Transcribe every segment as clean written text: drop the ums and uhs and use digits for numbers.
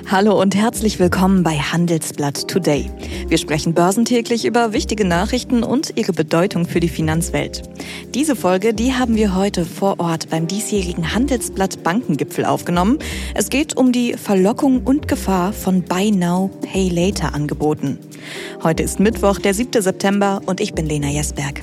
Hallo und herzlich willkommen bei Handelsblatt Today. Wir sprechen börsentäglich über wichtige Nachrichten und ihre Bedeutung für die Finanzwelt. Diese Folge, die haben wir heute vor Ort beim diesjährigen Handelsblatt Bankengipfel aufgenommen. Es geht um die Verlockung und Gefahr von Buy Now, Pay Later Angeboten. Heute ist Mittwoch, der 7. September und ich bin Lena Jesberg.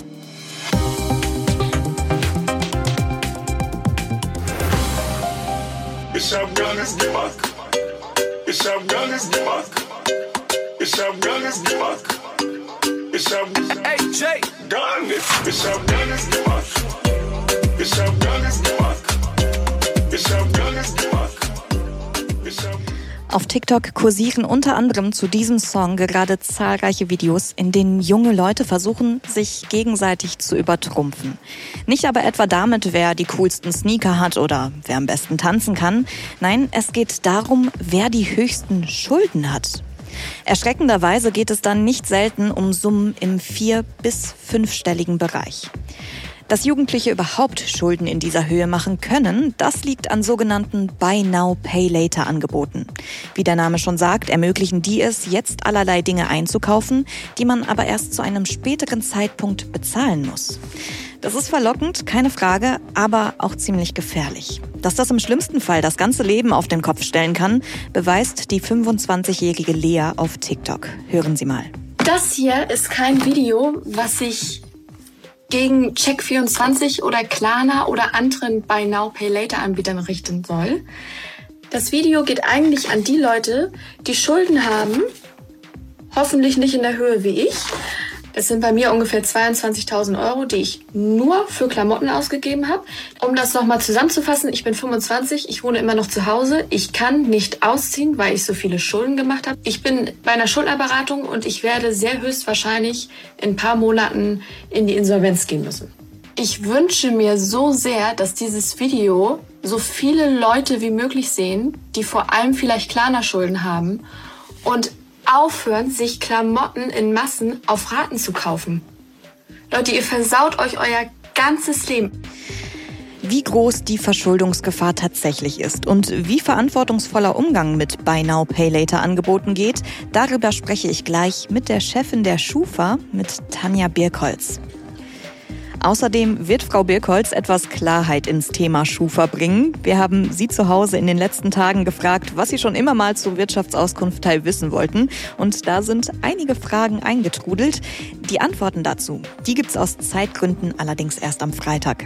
Ich hab gar nichts gemacht. Ich hab gar nichts gemacht. Ich hab gar nichts gemacht. Ich hab gar nichts. Ich hab gar nichts gemacht. Ich hab gar nichts gemacht. Ich hab gar nichts gemacht. Auf TikTok kursieren unter anderem zu diesem Song gerade zahlreiche Videos, in denen junge Leute versuchen, sich gegenseitig zu übertrumpfen. Nicht aber etwa damit, wer die coolsten Sneaker hat oder wer am besten tanzen kann. Nein, es geht darum, wer die höchsten Schulden hat. Erschreckenderweise geht es dann nicht selten um Summen im 4- bis 5-stelligen Bereich. Dass Jugendliche überhaupt Schulden in dieser Höhe machen können, das liegt an sogenannten Buy Now, Pay Later Angeboten. Wie der Name schon sagt, ermöglichen die es, jetzt allerlei Dinge einzukaufen, die man aber erst zu einem späteren Zeitpunkt bezahlen muss. Das ist verlockend, keine Frage, aber auch ziemlich gefährlich. Dass das im schlimmsten Fall das ganze Leben auf den Kopf stellen kann, beweist die 25-jährige Lea auf TikTok. Hören Sie mal. Das hier ist kein Video, was sich gegen Check24 oder Klarna oder anderen Buy Now, Pay Later Anbietern richten soll. Das Video geht eigentlich an die Leute, die Schulden haben, hoffentlich nicht in der Höhe wie ich. Das sind bei mir ungefähr 22.000 Euro, die ich nur für Klamotten ausgegeben habe. Um das nochmal zusammenzufassen, ich bin 25, ich wohne immer noch zu Hause. Ich kann nicht ausziehen, weil ich so viele Schulden gemacht habe. Ich bin bei einer Schuldnerberatung und ich werde sehr höchstwahrscheinlich in ein paar Monaten in die Insolvenz gehen müssen. Ich wünsche mir so sehr, dass dieses Video so viele Leute wie möglich sehen, die vor allem vielleicht Klarna-Schulden haben und aufhören, sich Klamotten in Massen auf Raten zu kaufen. Leute, ihr versaut euch euer ganzes Leben. Wie groß die Verschuldungsgefahr tatsächlich ist und wie verantwortungsvoller Umgang mit Buy Now, Pay Later Angeboten geht, darüber spreche ich gleich mit der Chefin der Schufa, mit Tanja Birkholz. Außerdem wird Frau Birkholz etwas Klarheit ins Thema Schufa bringen. Wir haben Sie zu Hause in den letzten Tagen gefragt, was Sie schon immer mal zur Wirtschaftsauskunft Teil wissen wollten. Und da sind einige Fragen eingetrudelt. Die Antworten dazu, die gibt's aus Zeitgründen allerdings erst am Freitag.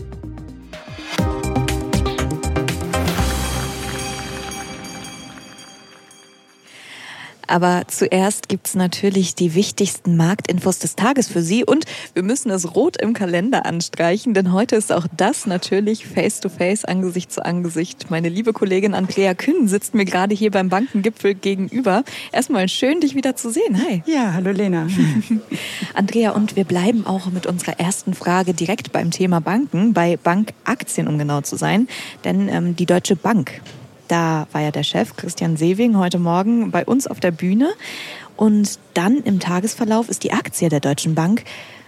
Aber zuerst gibt's natürlich die wichtigsten Marktinfos des Tages für Sie und wir müssen es rot im Kalender anstreichen, denn heute ist auch das natürlich Face-to-Face, Angesicht zu Angesicht. Meine liebe Kollegin Andrea Kühn sitzt mir gerade hier beim Bankengipfel gegenüber. Erstmal schön, dich wieder zu sehen. Hi. Ja, hallo Lena. Andrea, und wir bleiben auch mit unserer ersten Frage direkt beim Thema Banken, bei Bankaktien, um genau zu sein, denn die Deutsche Bank, da war ja der Chef Christian Sewing heute Morgen bei uns auf der Bühne. Und dann im Tagesverlauf ist die Aktie der Deutschen Bank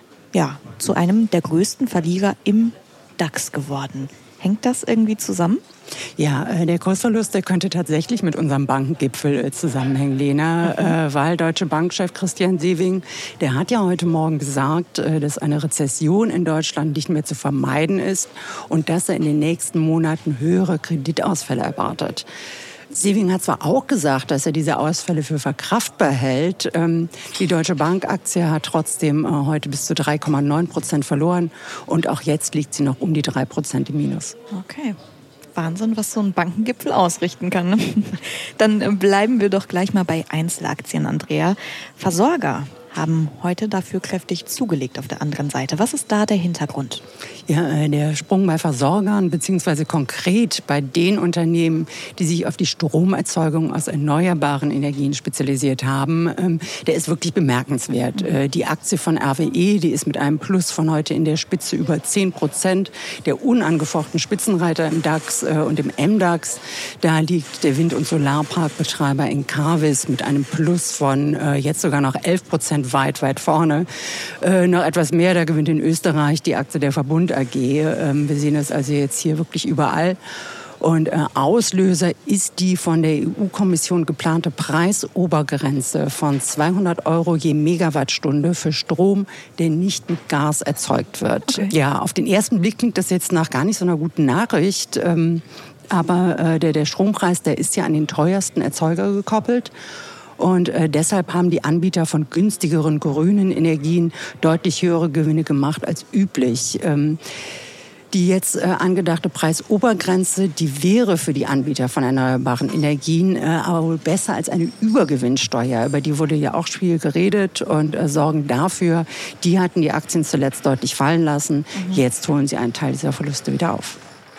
zu einem der größten Verlierer im DAX geworden. Hängt das irgendwie zusammen? Ja, der Kursverlust, der könnte tatsächlich mit unserem Bankengipfel zusammenhängen, Lena, weil Deutsche Bankchef Christian Sewing, der hat ja heute Morgen gesagt, dass eine Rezession in Deutschland nicht mehr zu vermeiden ist und dass er in den nächsten Monaten höhere Kreditausfälle erwartet. Sewing hat zwar auch gesagt, dass er diese Ausfälle für verkraftbar hält. Die Deutsche Bank-Aktie hat trotzdem heute bis zu 3,9% verloren und auch jetzt liegt sie noch um die 3% im Minus. Okay. Wahnsinn, was so ein Bankengipfel ausrichten kann. Ne? Dann bleiben wir doch gleich mal bei Einzelaktien, Andrea. Versorger haben heute dafür kräftig zugelegt auf der anderen Seite. Was ist da der Hintergrund? Ja, der Sprung bei Versorgern, beziehungsweise konkret bei den Unternehmen, die sich auf die Stromerzeugung aus erneuerbaren Energien spezialisiert haben, der ist wirklich bemerkenswert. Die Aktie von RWE, die ist mit einem Plus von heute in der Spitze über 10%. Der unangefochten Spitzenreiter im DAX und im MDAX, da liegt der Wind- und Solarparkbetreiber Encavis mit einem Plus von jetzt sogar noch 11% weit vorne. Noch etwas mehr, da gewinnt in Österreich die Aktie der Verbund AG. Wir sehen das also jetzt hier wirklich überall. Und Auslöser ist die von der EU-Kommission geplante Preisobergrenze von 200 € je Megawattstunde für Strom, der nicht mit Gas erzeugt wird. Okay. Ja, auf den ersten Blick klingt das jetzt nach gar nicht so einer guten Nachricht. Aber der Strompreis, der ist ja an den teuersten Erzeuger gekoppelt. Und deshalb haben die Anbieter von günstigeren grünen Energien deutlich höhere Gewinne gemacht als üblich. Die jetzt angedachte Preisobergrenze, die wäre für die Anbieter von erneuerbaren Energien aber wohl besser als eine Übergewinnsteuer. Über die wurde ja auch viel geredet und sorgen dafür, die hatten die Aktien zuletzt deutlich fallen lassen. Jetzt holen sie einen Teil dieser Verluste wieder auf.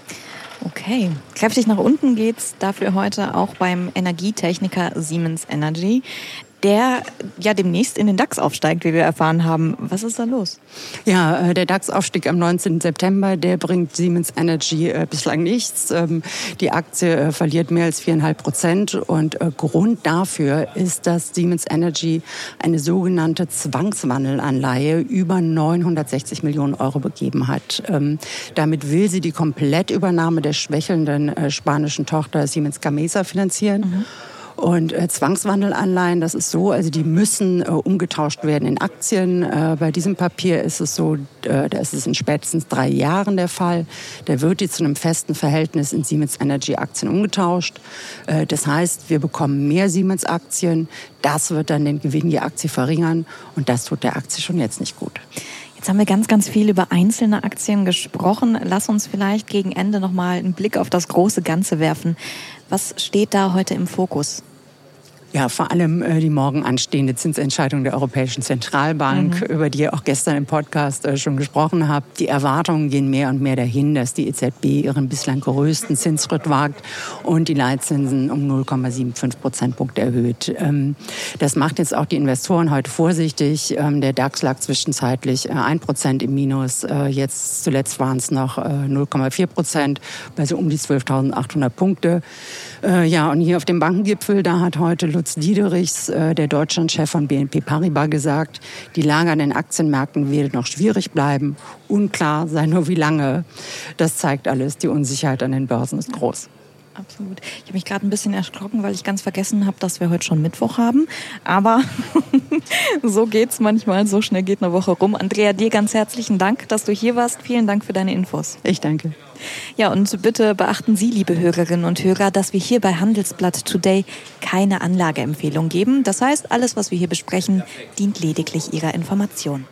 Okay, kräftig nach unten geht's dafür heute auch beim Energietechniker Siemens Energy, der ja demnächst in den DAX aufsteigt, wie wir erfahren haben. Was ist da los? Ja, der DAX-Aufstieg am 19. September, der bringt Siemens Energy bislang nichts. Die Aktie verliert mehr als 4,5%. Und Grund dafür ist, dass Siemens Energy eine sogenannte Zwangswandelanleihe über 960 Millionen € begeben hat. Damit will sie die Komplettübernahme der schwächelnden spanischen Tochter Siemens Gamesa finanzieren. Und Zwangswandelanleihen, das ist so, also die müssen umgetauscht werden in Aktien. Bei diesem Papier ist es so, da ist es in spätestens 3 Jahren der Fall. Da wird die zu einem festen Verhältnis in Siemens Energy Aktien umgetauscht. Das heißt, wir bekommen mehr Siemens Aktien. Das wird dann den Gewinn je Aktie verringern und das tut der Aktie schon jetzt nicht gut. Jetzt haben wir ganz, ganz viel über einzelne Aktien gesprochen. Lass uns vielleicht gegen Ende noch mal einen Blick auf das große Ganze werfen. Was steht da heute im Fokus? Ja, vor allem die morgen anstehende Zinsentscheidung der Europäischen Zentralbank, über die ihr auch gestern im Podcast schon gesprochen habt. Die Erwartungen gehen mehr und mehr dahin, dass die EZB ihren bislang größten Zinsschritt wagt und die Leitzinsen um 0,75 Prozentpunkte erhöht. Das macht jetzt auch die Investoren heute vorsichtig. Der DAX lag zwischenzeitlich 1% im Minus. Jetzt zuletzt waren es noch 0,4%, bei so um die 12.800 Punkte. Ja, und hier auf dem Bankengipfel, da hat heute Lutz Diederichs, der Deutschlandchef von BNP Paribas, gesagt, die Lage an den Aktienmärkten werde noch schwierig bleiben. Unklar sei nur, wie lange. Das zeigt alles, die Unsicherheit an den Börsen ist groß. Absolut. Ich habe mich gerade ein bisschen erschrocken, weil ich ganz vergessen habe, dass wir heute schon Mittwoch haben. Aber so geht's manchmal, so schnell geht eine Woche rum. Andrea, dir ganz herzlichen Dank, dass du hier warst. Vielen Dank für deine Infos. Ich danke. Ja, und bitte beachten Sie, liebe Hörerinnen und Hörer, dass wir hier bei Handelsblatt Today keine Anlageempfehlung geben. Das heißt, alles, was wir hier besprechen, dient lediglich Ihrer Information.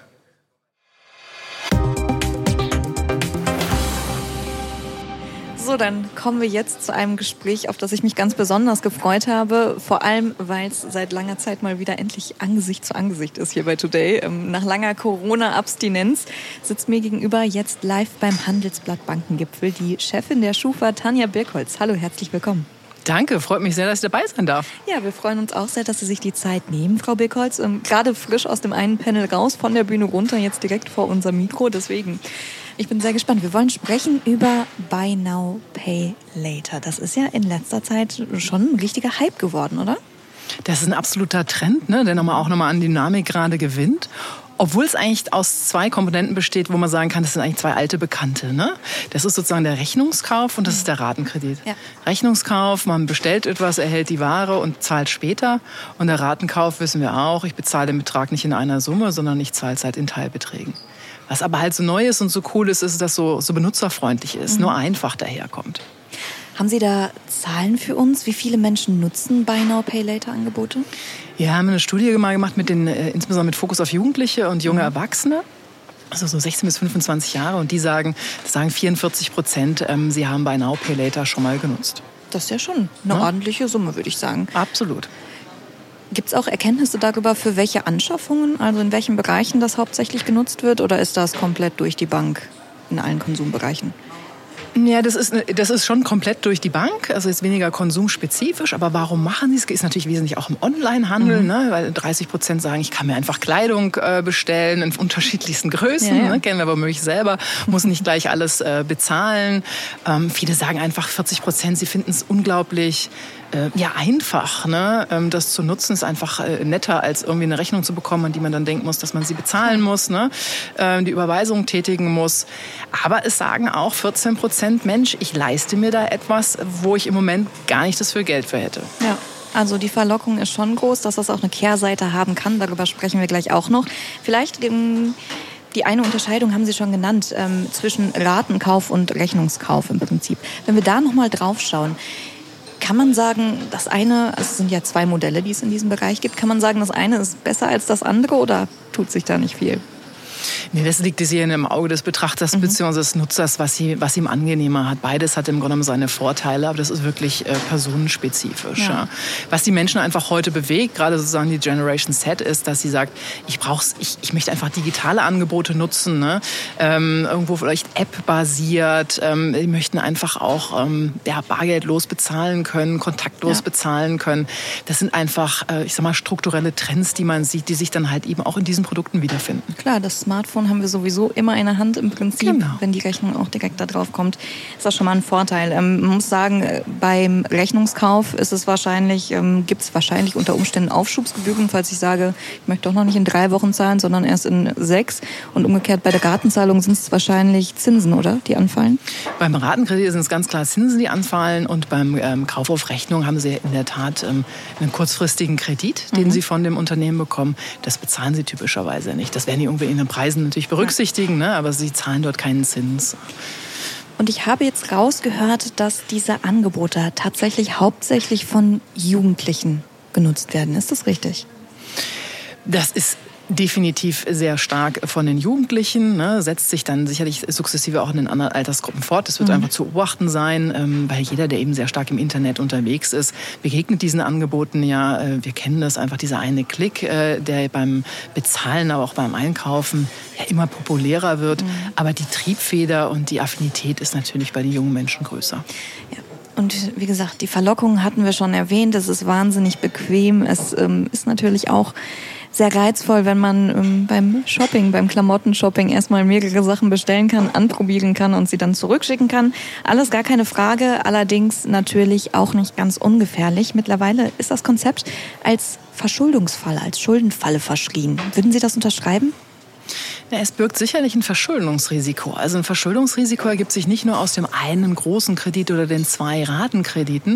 So, dann kommen wir jetzt zu einem Gespräch, auf das ich mich ganz besonders gefreut habe. Vor allem, weil es seit langer Zeit mal wieder endlich Angesicht zu Angesicht ist hier bei Today. Nach langer Corona-Abstinenz sitzt mir gegenüber jetzt live beim Handelsblatt Bankengipfel die Chefin der Schufa, Tanja Birkholz. Hallo, herzlich willkommen. Danke, freut mich sehr, dass ich dabei sein darf. Ja, wir freuen uns auch sehr, dass Sie sich die Zeit nehmen, Frau Birkholz. Gerade frisch aus dem einen Panel raus, von der Bühne runter, jetzt direkt vor unserem Mikro. Deswegen, ich bin sehr gespannt. Wir wollen sprechen über Buy Now, Pay Later. Das ist ja in letzter Zeit schon ein richtiger Hype geworden, oder? Das ist ein absoluter Trend, ne, der auch nochmal an Dynamik gerade gewinnt. Obwohl es eigentlich aus 2 Komponenten besteht, wo man sagen kann, das sind eigentlich 2 alte Bekannte. Ne? Das ist sozusagen der Rechnungskauf und das ist der Ratenkredit. Ja. Rechnungskauf, man bestellt etwas, erhält die Ware und zahlt später. Und der Ratenkauf wissen wir auch, ich bezahle den Betrag nicht in einer Summe, sondern ich zahle es halt in Teilbeträgen. Was aber halt so neu ist und so cool ist, ist, dass es so benutzerfreundlich ist, nur einfach daherkommt. Haben Sie da Zahlen für uns? Wie viele Menschen nutzen Buy Now, Pay Later Angebote? Ja, haben eine Studie mal gemacht, insbesondere mit Fokus auf Jugendliche und junge Erwachsene. Also so 16 bis 25 Jahre. Und die sagen 44%, sie haben Buy Now, Pay Later schon mal genutzt. Das ist ja schon eine ordentliche Summe, würde ich sagen. Absolut. Gibt es auch Erkenntnisse darüber, für welche Anschaffungen, also in welchen Bereichen das hauptsächlich genutzt wird? Oder ist das komplett durch die Bank in allen Konsumbereichen? Ja, das ist schon komplett durch die Bank, also ist weniger konsumspezifisch. Aber warum machen sie es? Ist natürlich wesentlich auch im Onlinehandel, ne? Weil 30% sagen, ich kann mir einfach Kleidung bestellen in unterschiedlichsten Größen, ja. Ne? Kennen wir aber möglich selber, muss nicht gleich alles bezahlen. Viele sagen einfach 40%, sie finden es unglaublich einfach, ne? Das zu nutzen ist einfach netter, als irgendwie eine Rechnung zu bekommen, an die man dann denken muss, dass man sie bezahlen muss, ne? Die Überweisung tätigen muss. Aber es sagen auch 14%, 100%, Mensch, ich leiste mir da etwas, wo ich im Moment gar nicht das für Geld für hätte. Ja. Also die Verlockung ist schon groß, dass das auch eine Kehrseite haben kann. Darüber sprechen wir gleich auch noch. Vielleicht die eine Unterscheidung haben Sie schon genannt, zwischen Ratenkauf und Rechnungskauf im Prinzip. Wenn wir da nochmal drauf schauen, kann man sagen, das eine, also es sind ja 2 Modelle, die es in diesem Bereich gibt, kann man sagen, das eine ist besser als das andere oder tut sich da nicht viel? Nee, das liegt hier im Auge des Betrachters bzw. des Nutzers, was ihm angenehmer hat. Beides hat im Grunde genommen seine Vorteile, aber das ist wirklich personenspezifisch. Ja. Ja. Was die Menschen einfach heute bewegt, gerade sozusagen die Generation Z, ist, dass sie sagt, ich möchte einfach digitale Angebote nutzen, ne? Irgendwo vielleicht App-basiert. Die möchten einfach auch bargeldlos bezahlen können, kontaktlos bezahlen können. Das sind einfach, strukturelle Trends, die man sieht, die sich dann halt eben auch in diesen Produkten wiederfinden. Klar, das Smartphone haben wir sowieso immer in der Hand im Prinzip. Genau. Wenn die Rechnung auch direkt da drauf kommt, ist das schon mal ein Vorteil. Man muss sagen, beim Rechnungskauf ist es gibt es wahrscheinlich unter Umständen Aufschubsgebühren, falls ich sage, ich möchte doch noch nicht in 3 Wochen zahlen, sondern erst in 6. Und umgekehrt bei der Ratenzahlung sind es wahrscheinlich Zinsen, oder? Die anfallen? Beim Ratenkredit sind es ganz klar Zinsen, die anfallen. Und beim Kauf auf Rechnung haben Sie in der Tat einen kurzfristigen Kredit, den Sie von dem Unternehmen bekommen. Das bezahlen Sie typischerweise nicht. Das werden die irgendwie in den Preisen natürlich berücksichtigen, ne? Aber Sie zahlen dort keinen Zins. Und ich habe jetzt rausgehört, dass diese Angebote tatsächlich hauptsächlich von Jugendlichen genutzt werden. Ist das richtig? Das ist definitiv sehr stark von den Jugendlichen, ne, setzt sich dann sicherlich sukzessive auch in den anderen Altersgruppen fort. Das wird einfach zu beobachten sein, weil jeder, der eben sehr stark im Internet unterwegs ist, begegnet diesen Angeboten ja. Wir kennen das einfach, dieser eine Klick, der beim Bezahlen, aber auch beim Einkaufen ja immer populärer wird. Aber die Triebfeder und die Affinität ist natürlich bei den jungen Menschen größer. Ja. Und wie gesagt, die Verlockung hatten wir schon erwähnt. Es ist wahnsinnig bequem. Es ist natürlich auch sehr reizvoll, wenn man beim Klamottenshopping erstmal mehrere Sachen bestellen kann, anprobieren kann und sie dann zurückschicken kann. Alles gar keine Frage, allerdings natürlich auch nicht ganz ungefährlich. Mittlerweile ist das Konzept als Verschuldungsfall, als Schuldenfalle verschrien. Würden Sie das unterschreiben? Ja, es birgt sicherlich ein Verschuldungsrisiko. Also ein Verschuldungsrisiko ergibt sich nicht nur aus dem einen großen Kredit oder den 2 Ratenkrediten,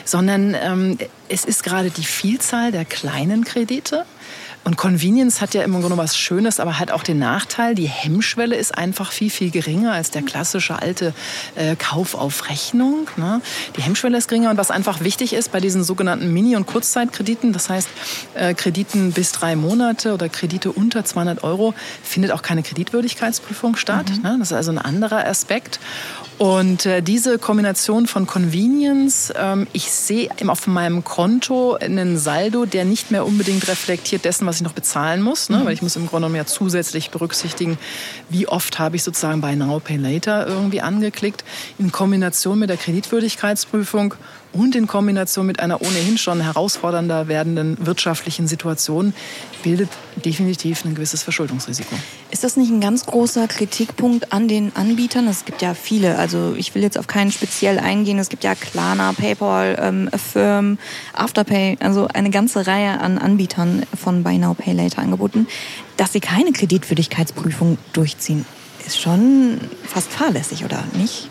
sondern es ist gerade die Vielzahl der kleinen Kredite. Und Convenience hat ja immer noch was Schönes, aber hat auch den Nachteil, die Hemmschwelle ist einfach viel, viel geringer als der klassische alte Kauf auf Rechnung. Ne? Die Hemmschwelle ist geringer und was einfach wichtig ist bei diesen sogenannten Mini- und Kurzzeitkrediten, das heißt Krediten bis 3 Monate oder Kredite unter 200 €, findet auch keine Kreditwürdigkeitsprüfung statt. Ne? Das ist also ein anderer Aspekt. Und diese Kombination von Convenience, ich sehe auf meinem Konto einen Saldo, der nicht mehr unbedingt reflektiert dessen, was ich noch bezahlen muss, ne? Weil ich muss im Grunde genommen ja zusätzlich berücksichtigen, wie oft habe ich sozusagen Buy Now, Pay Later irgendwie angeklickt, in Kombination mit der Kreditwürdigkeitsprüfung und in Kombination mit einer ohnehin schon herausfordernder werdenden wirtschaftlichen Situation bildet definitiv ein gewisses Verschuldungsrisiko. Ist das nicht ein ganz großer Kritikpunkt an den Anbietern? Es gibt ja viele, also ich will jetzt auf keinen speziell eingehen. Es gibt ja Klarna, PayPal, Affirm, Afterpay, also eine ganze Reihe an Anbietern von Buy Now, Pay Later Angeboten. Dass sie keine Kreditwürdigkeitsprüfung durchziehen, ist schon fast fahrlässig, oder nicht?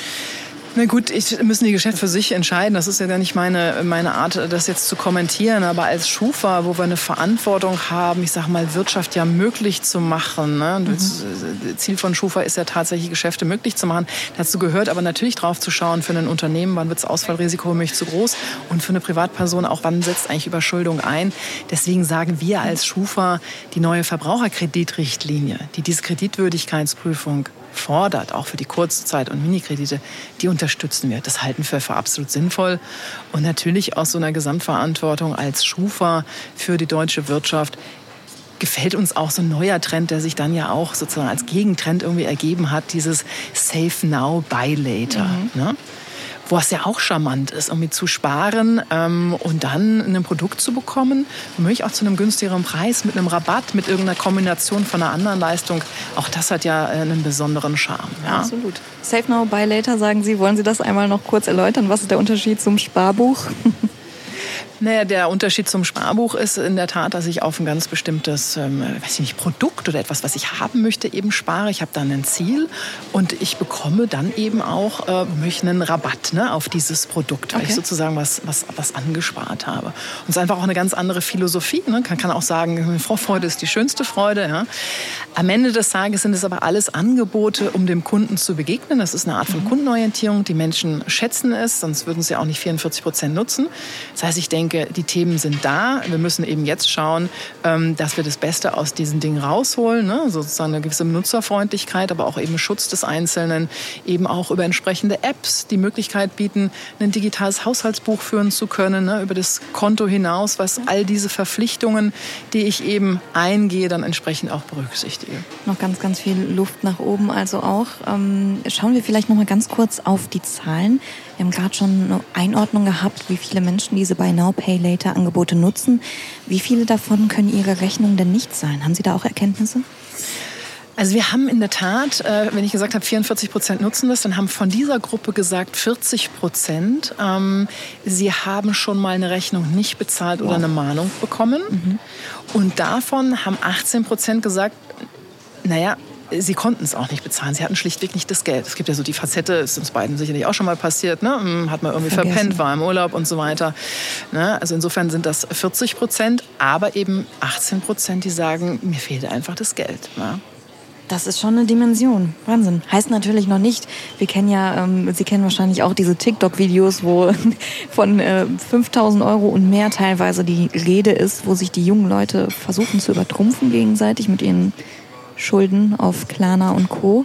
Na gut, müssen die Geschäfte für sich entscheiden. Das ist ja gar nicht meine Art, das jetzt zu kommentieren. Aber als Schufa, wo wir eine Verantwortung haben, ich sage mal, Wirtschaft ja möglich zu machen. Ne? Das Ziel von Schufa ist ja tatsächlich, Geschäfte möglich zu machen. Dazu gehört aber natürlich drauf zu schauen, für ein Unternehmen, wann wird das Ausfallrisiko womöglich zu groß und für eine Privatperson auch, wann setzt eigentlich Überschuldung ein. Deswegen sagen wir als Schufa, die neue Verbraucherkreditrichtlinie, die diese Kreditwürdigkeitsprüfung fordert, auch für die Kurzzeit- und Minikredite, die unterstützen wir. Das halten wir für absolut sinnvoll. Und natürlich aus so einer Gesamtverantwortung als Schufa für die deutsche Wirtschaft gefällt uns auch so ein neuer Trend, der sich dann ja auch sozusagen als Gegentrend irgendwie ergeben hat, dieses Save Now, Buy Later. Ne? Wo es ja auch charmant ist, irgendwie zu sparen und dann ein Produkt zu bekommen, womöglich auch zu einem günstigeren Preis, mit einem Rabatt, mit irgendeiner Kombination von einer anderen Leistung. Auch das hat ja einen besonderen Charme. Ja? Absolut. Save Now, Buy Later, sagen Sie. Wollen Sie das einmal noch kurz erläutern? Was ist der Unterschied zum Sparbuch? Naja, der Unterschied zum Sparbuch ist in der Tat, dass ich auf ein ganz bestimmtes Produkt oder etwas, was ich haben möchte, eben spare. Ich habe dann ein Ziel und ich bekomme dann eben auch einen Rabatt, ne, auf dieses Produkt, weil ich sozusagen was angespart habe. Und es ist einfach auch eine ganz andere Philosophie. Ne? Man kann auch sagen, Vorfreude ist die schönste Freude. Ja? Am Ende des Tages sind es aber alles Angebote, um dem Kunden zu begegnen. Das ist eine Art von Kundenorientierung. Die Menschen schätzen es, sonst würden sie auch nicht 44% nutzen. Das heißt, ich denke, die Themen sind da. Wir müssen eben jetzt schauen, dass wir das Beste aus diesen Dingen rausholen. Ne? Sozusagen eine gewisse Nutzerfreundlichkeit, aber auch eben Schutz des Einzelnen. Eben auch über entsprechende Apps die Möglichkeit bieten, ein digitales Haushaltsbuch führen zu können, ne? Über das Konto hinaus, was all diese Verpflichtungen, die ich eben eingehe, dann entsprechend auch berücksichtige. Noch ganz, ganz viel Luft nach oben also auch. Schauen wir vielleicht noch mal ganz kurz auf die Zahlen. Wir haben gerade schon eine Einordnung gehabt, wie viele Menschen diese Buy Now, Pay Later Angebote nutzen. Wie viele davon können ihre Rechnung denn nicht zahlen? Haben Sie da auch Erkenntnisse? Also wir haben in der Tat, wenn ich gesagt habe, 44% nutzen das, dann haben von dieser Gruppe gesagt 40%, sie haben schon mal eine Rechnung nicht bezahlt oder eine Mahnung bekommen. Und davon haben 18% gesagt, naja, sie konnten es auch nicht bezahlen. Sie hatten schlichtweg nicht das Geld. Es gibt ja so die Facette, ist uns beiden sicherlich auch schon mal passiert, ne? Hat man irgendwie verpennt, war im Urlaub und so weiter. Ne? Also insofern sind das 40%, aber eben 18%, die sagen, mir fehlt einfach das Geld. Ne? Das ist schon eine Dimension. Wahnsinn. Heißt natürlich noch nicht, wir kennen ja, Sie kennen wahrscheinlich auch diese TikTok-Videos, wo von 5.000 Euro und mehr teilweise die Rede ist, wo sich die jungen Leute versuchen zu übertrumpfen gegenseitig mit ihren Schulden auf Klarna und Co.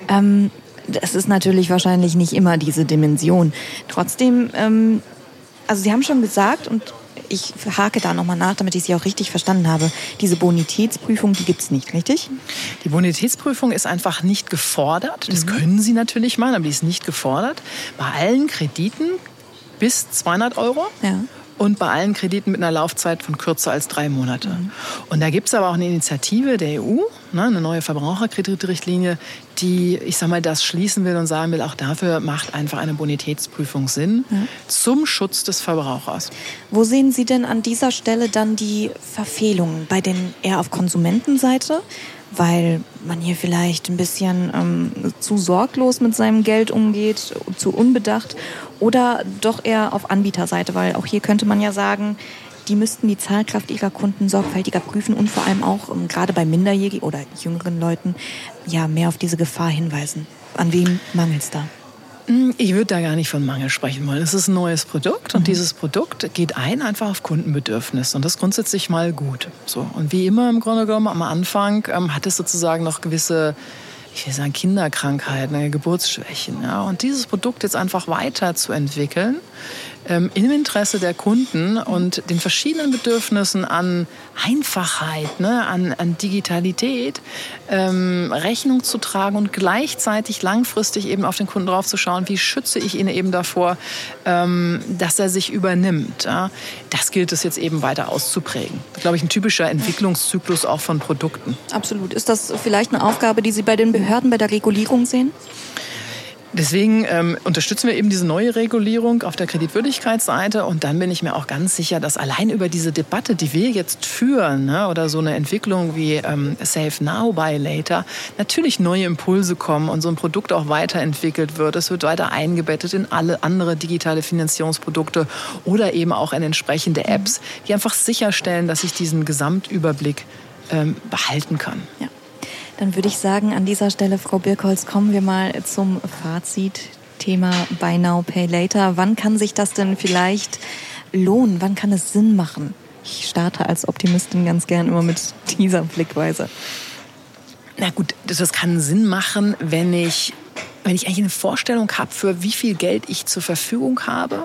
Das ist natürlich wahrscheinlich nicht immer diese Dimension. Trotzdem, also Sie haben schon gesagt, und ich hake da nochmal nach, damit ich Sie auch richtig verstanden habe, diese Bonitätsprüfung, die gibt's nicht, richtig? Die Bonitätsprüfung ist einfach nicht gefordert. Das können Sie natürlich machen, aber die ist nicht gefordert. Bei allen Krediten bis 200 Euro. Ja. Und bei allen Krediten mit einer Laufzeit von kürzer als 3 Monate. Und da gibt es aber auch eine Initiative der EU, ne, eine neue Verbraucherkreditrichtlinie, die, ich sag mal, das schließen will und sagen will, auch dafür macht einfach eine Bonitätsprüfung Sinn zum Schutz des Verbrauchers. Wo sehen Sie denn an dieser Stelle dann die Verfehlungen? Bei den eher auf Konsumentenseite? Weil man hier vielleicht ein bisschen zu sorglos mit seinem Geld umgeht, zu unbedacht, oder doch eher auf Anbieterseite, weil auch hier könnte man ja sagen, die müssten die Zahlkraft ihrer Kunden sorgfältiger prüfen und vor allem auch gerade bei minderjährigen oder jüngeren Leuten ja mehr auf diese Gefahr hinweisen. An wem mangelt es da? Ich würde da gar nicht von Mangel sprechen wollen. Es ist ein neues Produkt und dieses Produkt geht einfach auf Kundenbedürfnisse und das ist grundsätzlich mal gut. So. Und wie immer im Grunde genommen am Anfang hat es sozusagen noch gewisse, ich will sagen, Kinderkrankheiten, Geburtsschwächen. Ja? Und dieses Produkt jetzt einfach weiterzuentwickeln, im Interesse der Kunden und den verschiedenen Bedürfnissen an Einfachheit, ne, an Digitalität Rechnung zu tragen und gleichzeitig langfristig eben auf den Kunden drauf zu schauen, wie schütze ich ihn eben davor, dass er sich übernimmt. Ja? Das gilt es jetzt eben weiter auszuprägen. Das ist, glaube ich, ein typischer Entwicklungszyklus auch von Produkten. Absolut. Ist das vielleicht eine Aufgabe, die Sie bei den Behörden, bei der Regulierung sehen? Deswegen unterstützen wir eben diese neue Regulierung auf der Kreditwürdigkeitsseite und dann bin ich mir auch ganz sicher, dass allein über diese Debatte, die wir jetzt führen, ne, oder so eine Entwicklung wie Save Now, Buy Later, natürlich neue Impulse kommen und so ein Produkt auch weiterentwickelt wird. Es wird weiter eingebettet in alle andere digitale Finanzierungsprodukte oder eben auch in entsprechende Apps, die einfach sicherstellen, dass ich diesen Gesamtüberblick behalten kann. Ja. Dann würde ich sagen, an dieser Stelle, Frau Birkholz, kommen wir mal zum Fazit. Thema Buy Now, Pay Later. Wann kann sich das denn vielleicht lohnen? Wann kann es Sinn machen? Ich starte als Optimistin ganz gern immer mit dieser Blickweise. Na gut, das kann Sinn machen, wenn ich eigentlich eine Vorstellung habe, für wie viel Geld ich zur Verfügung habe.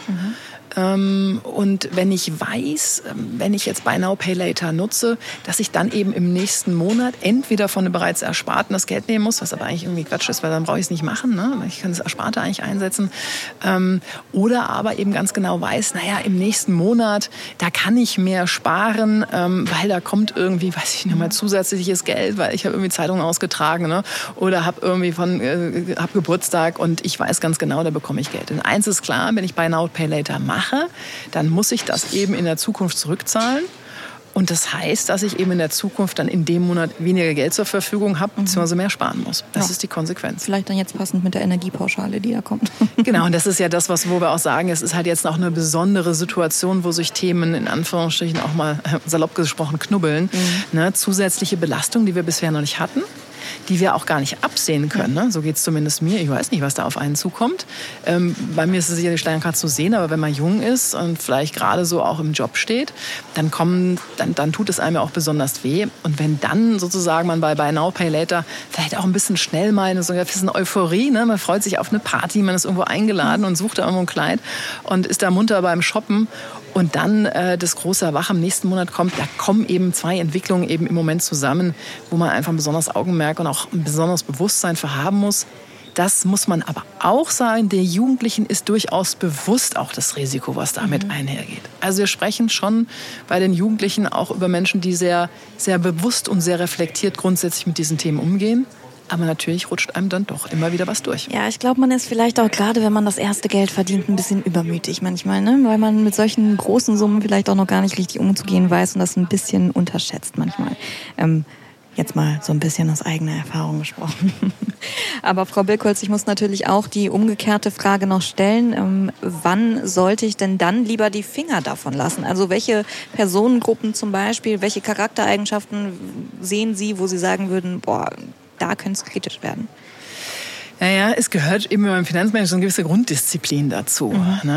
Und wenn ich weiß, wenn ich jetzt Buy Now, Pay Later nutze, dass ich dann eben im nächsten Monat entweder von dem bereits Ersparten das Geld nehmen muss, was aber eigentlich irgendwie Quatsch ist, weil dann brauche ich es nicht machen, ne? Ich kann das Ersparte eigentlich einsetzen. Oder aber eben ganz genau weiß, naja, im nächsten Monat, da kann ich mehr sparen, weil da kommt irgendwie, weiß ich nicht mal, zusätzliches Geld, weil ich habe irgendwie Zeitungen ausgetragen, ne? Oder habe irgendwie hab Geburtstag und ich weiß ganz genau, da bekomme ich Geld. Denn eins ist klar, wenn ich Buy Now, Pay Later mache, mache, dann muss ich das eben in der Zukunft zurückzahlen. Und das heißt, dass ich eben in der Zukunft dann in dem Monat weniger Geld zur Verfügung habe, beziehungsweise mehr sparen muss. Das ist die Konsequenz. Vielleicht dann jetzt passend mit der Energiepauschale, die da kommt. Genau, und das ist ja das, wo wir auch sagen, es ist halt jetzt noch eine besondere Situation, wo sich Themen in Anführungsstrichen auch mal salopp gesprochen knubbeln. Ne, zusätzliche Belastung, die wir bisher noch nicht hatten, die wir auch gar nicht absehen können. Ne? So geht es zumindest mir. Ich weiß nicht, was da auf einen zukommt. Bei mir ist es sicherlich gerade zu sehen, aber wenn man jung ist und vielleicht gerade so auch im Job steht, dann tut es einem ja auch besonders weh. Und wenn dann sozusagen man bei Buy Now, Pay Later vielleicht auch ein bisschen schnell mal so ein bisschen Euphorie, ne? Man freut sich auf eine Party, man ist irgendwo eingeladen und sucht da irgendwo ein Kleid und ist da munter beim Shoppen. Und dann das große Erwachen im nächsten Monat kommt, da kommen eben zwei Entwicklungen eben im Moment zusammen, wo man einfach ein besonderes Augenmerk und auch ein besonderes Bewusstsein für haben muss. Das muss man aber auch sagen, der Jugendlichen ist durchaus bewusst auch das Risiko, was damit einhergeht. Also wir sprechen schon bei den Jugendlichen auch über Menschen, die sehr, sehr bewusst und sehr reflektiert grundsätzlich mit diesen Themen umgehen. Aber natürlich rutscht einem dann doch immer wieder was durch. Ja, ich glaube, man ist vielleicht auch gerade, wenn man das erste Geld verdient, ein bisschen übermütig manchmal, ne? Weil man mit solchen großen Summen vielleicht auch noch gar nicht richtig umzugehen weiß und das ein bisschen unterschätzt manchmal. Jetzt mal so ein bisschen aus eigener Erfahrung gesprochen. Aber Frau Birkholz, ich muss natürlich auch die umgekehrte Frage noch stellen. Wann sollte ich denn dann lieber die Finger davon lassen? Also welche Personengruppen zum Beispiel, welche Charaktereigenschaften sehen Sie, wo Sie sagen würden, boah, da könnte es kritisch werden? Naja, es gehört eben beim Finanzmanagement so eine gewisse Grunddisziplin dazu.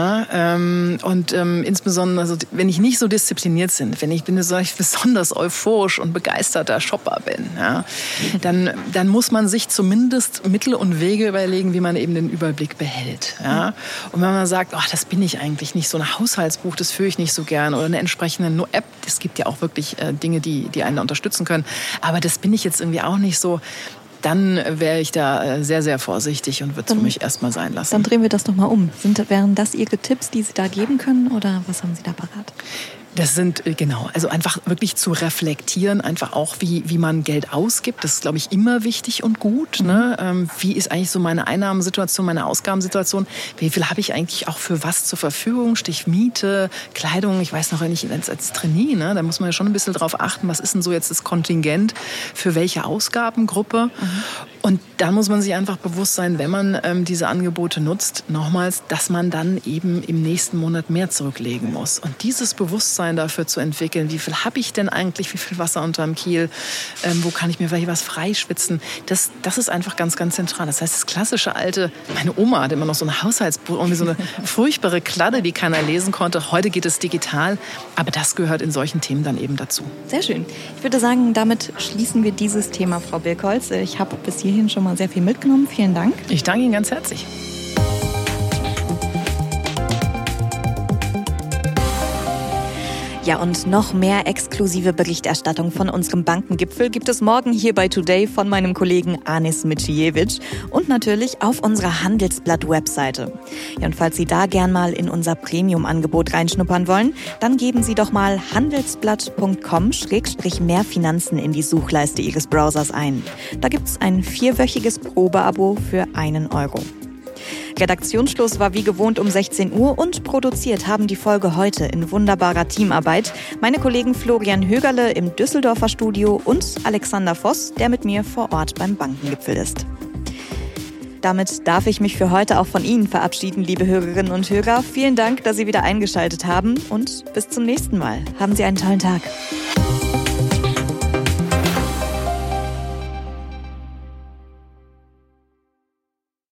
Ne? Und insbesondere, also, wenn ich nicht so diszipliniert bin, wenn ich besonders euphorisch und begeisterter Shopper bin, ja, dann muss man sich zumindest Mittel und Wege überlegen, wie man eben den Überblick behält. Ja? Und wenn man sagt, ach, das bin ich eigentlich nicht, so ein Haushaltsbuch, das führe ich nicht so gern, oder eine entsprechende App, es gibt ja auch wirklich Dinge, die einen unterstützen können, aber das bin ich jetzt irgendwie auch nicht so. Dann wäre ich da sehr, sehr vorsichtig und würde es für mich erstmal sein lassen. Dann drehen wir das doch mal um. Wären das Ihre Tipps, die Sie da geben können, oder was haben Sie da parat? Das sind, genau, also einfach wirklich zu reflektieren, einfach auch, wie man Geld ausgibt. Das ist, glaube ich, immer wichtig und gut. Ne? Wie ist eigentlich so meine Einnahmensituation, meine Ausgabensituation? Wie viel habe ich eigentlich auch für was zur Verfügung? Stich Miete, Kleidung. Ich weiß noch, wenn ich als Trainee, ne, da muss man ja schon ein bisschen drauf achten, was ist denn so jetzt das Kontingent für welche Ausgabengruppe? Und da muss man sich einfach bewusst sein, wenn man diese Angebote nutzt, nochmals, dass man dann eben im nächsten Monat mehr zurücklegen muss. Und dieses Bewusstsein dafür zu entwickeln, wie viel habe ich denn eigentlich, wie viel Wasser unterm Kiel, wo kann ich mir vielleicht was freischwitzen, das ist einfach ganz, ganz zentral. Das heißt, das klassische alte, meine Oma hatte immer noch so ein Haushaltsbuch, irgendwie so eine furchtbare Kladde, die keiner lesen konnte. Heute geht es digital, aber das gehört in solchen Themen dann eben dazu. Sehr schön. Ich würde sagen, damit schließen wir dieses Thema, Frau Birkholz. Ich habe bis hierhin schon mal sehr viel mitgenommen. Vielen Dank. Ich danke Ihnen ganz herzlich. Ja, und noch mehr exklusive Berichterstattung von unserem Bankengipfel gibt es morgen hier bei Today von meinem Kollegen Anis Micijevic und natürlich auf unserer Handelsblatt-Webseite. Ja, und falls Sie da gern mal in unser Premium-Angebot reinschnuppern wollen, dann geben Sie doch mal handelsblatt.com/mehrfinanzen in die Suchleiste Ihres Browsers ein. Da gibt's ein 4-wöchiges Probeabo für 1 Euro. Redaktionsschluss war wie gewohnt um 16 Uhr und produziert haben die Folge heute in wunderbarer Teamarbeit meine Kollegen Florian Högerle im Düsseldorfer Studio und Alexander Voss, der mit mir vor Ort beim Bankengipfel ist. Damit darf ich mich für heute auch von Ihnen verabschieden, liebe Hörerinnen und Hörer. Vielen Dank, dass Sie wieder eingeschaltet haben und bis zum nächsten Mal. Haben Sie einen tollen Tag.